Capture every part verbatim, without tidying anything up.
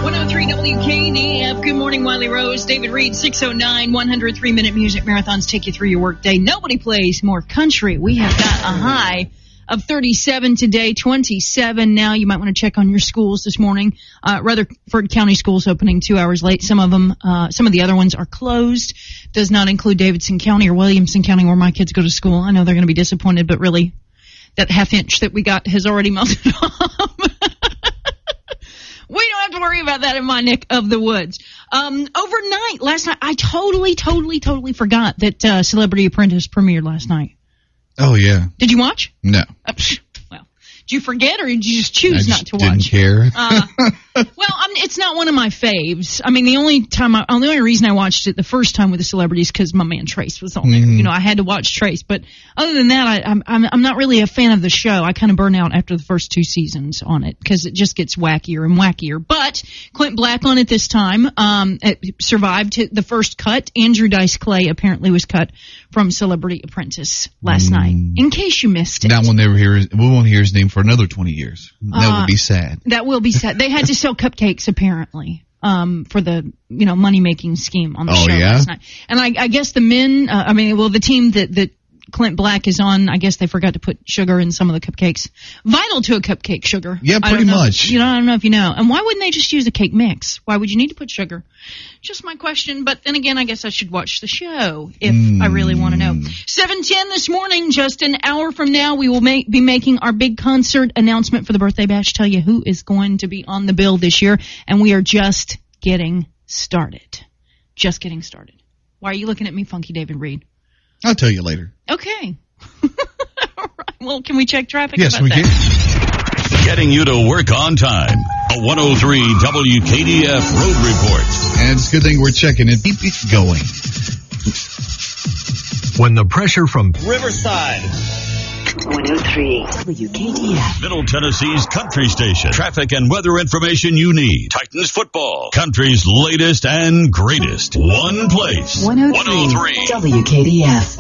one oh three W K D F. Good morning, Wiley Rose. David Reed, six oh nine, one hundred three minute music marathons take you through your workday. Nobody plays more country. We have got a high of thirty-seven today, twenty-seven now. You might want to check on your schools this morning. Uh, Rutherford County schools opening two hours late. Some of them, uh, some of the other ones are closed. Does not include Davidson County or Williamson County where my kids go to school. I know they're going to be disappointed, but really, that half inch that we got has already melted off. We don't have to worry about that in my neck of the woods. Um, overnight, last night, I totally, totally, totally forgot that uh, Celebrity Apprentice premiered last night. Oh, yeah. Did you watch? No. Uh, well, did you forget or did you just choose I not just to watch? didn't care. uh, well, I mean, it's not one of my faves. I mean, the only time, I, the only reason I watched it the first time with the celebrities because my man Trace was on there. Mm. You know, I had to watch Trace. But other than that, I, I'm, I'm I'm not really a fan of the show. I kind of burn out after the first two seasons on it because it just gets wackier and wackier. But Clint Black on it this time um, it survived the first cut. Andrew Dice Clay apparently was cut from Celebrity Apprentice last mm. night. In case you missed it, that we'll never hear. We won't hear his name for another twenty years. That uh, will be sad. That will be sad. They had to sell cupcakes apparently um, for the you know money making scheme on the oh, show yeah? last night. And I, I guess the men, uh, I mean, well, the team that that Clint Black is on, I guess they forgot to put sugar in some of the cupcakes. Vital to a cupcake, sugar. Yeah, I pretty don't know, much. You know, I don't know if you know. And why wouldn't they just use a cake mix? Why would you need to put sugar? Just my question. But then again, I guess I should watch the show if mm. I really want to know. seven ten this morning, just an hour from now, we will make, be making our big concert announcement for the birthday bash. Tell you who is going to be on the bill this year. And we are just getting started. Just getting started. Why are you looking at me, Funky David Reed? I'll tell you later. Okay. All right. Well, can we check traffic? Yes, about we that? can. Getting you to work on time. A one oh three W K D F Road Report. And it's a good thing we're checking it. Keep it going. When the pressure from Riverside. one oh three W K D F. Middle Tennessee's country station. Traffic and weather information you need. Titans football. Country's latest and greatest. One place. one oh three W K D F.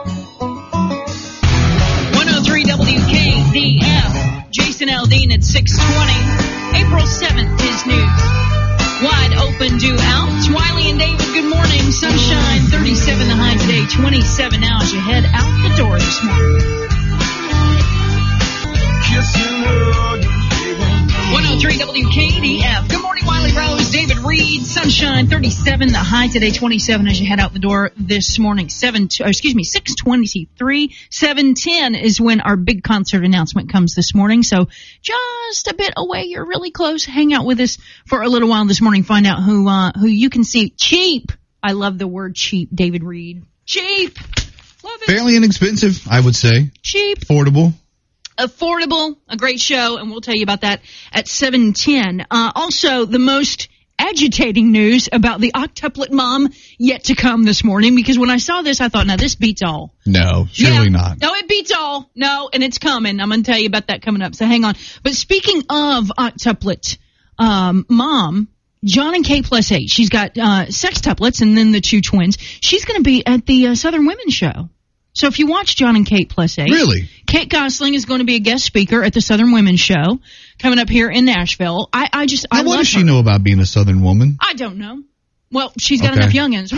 one oh three W K D F. Jason Aldean at six twenty. April seventh is news. Wide open due out. Wiley and David, good morning. Sunshine, thirty-seven the high today, twenty-seven now as you head out the door this morning. one oh three W K D F. Good morning, Wiley Rose, David Reed. Sunshine, thirty-seven. The high today, twenty-seven as you head out the door this morning. Seven, oh, excuse me, six twenty-three. seven ten is when our big concert announcement comes this morning. So just a bit away. You're really close. Hang out with us for a little while this morning. Find out who uh, who you can see. Cheap. I love the word cheap, David Reed. Cheap. Love it. Fairly inexpensive, I would say. Cheap. Affordable. Affordable, a great show, and we'll tell you about that at seven ten. Uh, also, the most agitating news about the octuplet mom yet to come this morning, because when I saw this, I thought, now this beats all. No, surely yeah, not. No, it beats all. No, and it's coming. I'm going to tell you about that coming up, so hang on. But speaking of octuplet um, mom, John and Kate plus eight, she's got uh, sextuplets and then the two twins. She's going to be at the uh, Southern Women's Show. So if you watch John and Kate plus eight, really? Kate Gosling is going to be a guest speaker at the Southern Women's Show coming up here in Nashville. I, I just, now, I what love does she her. know about being a Southern woman? I don't know. Well, she's got okay. enough youngins.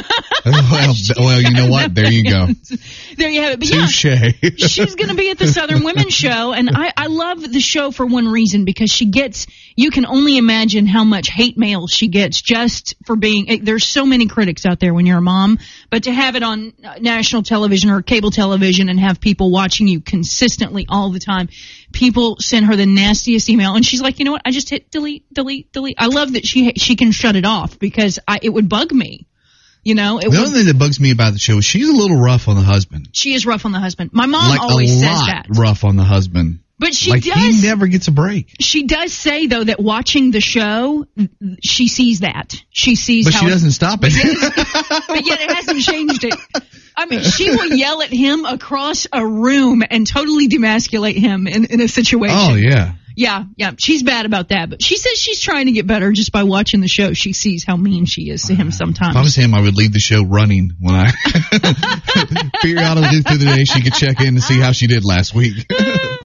well, well, you know what? There you go. There you have it. But Touche. yeah, she's going to be at the Southern Women's Show, and I, I love the show for one reason, because she gets, you can only imagine how much hate mail she gets just for being, there's so many critics out there when you're a mom, but to have it on national television or cable television and have people watching you consistently all the time, people send her the nastiest email, and she's like, you know what, I just hit delete, delete, delete. I love that she she can shut it off, because I, it would bug me. You know, it the would, other thing that bugs me about the show is she's a little rough on the husband. She is rough on the husband. My mom like always a says lot that. Rough on the husband. But she like does. He never gets a break. She does say, though, that watching the show, she sees that. She sees but how she doesn't stop it. But yet, but yet it hasn't changed it. I mean, she will yell at him across a room and totally demasculate him in, in a situation. Oh, yeah. Yeah, yeah. She's bad about that. But she says she's trying to get better just by watching the show. She sees how mean she is to him sometimes. If I was him, I would leave the show running when I periodically through the day she could check in and see how she did last week.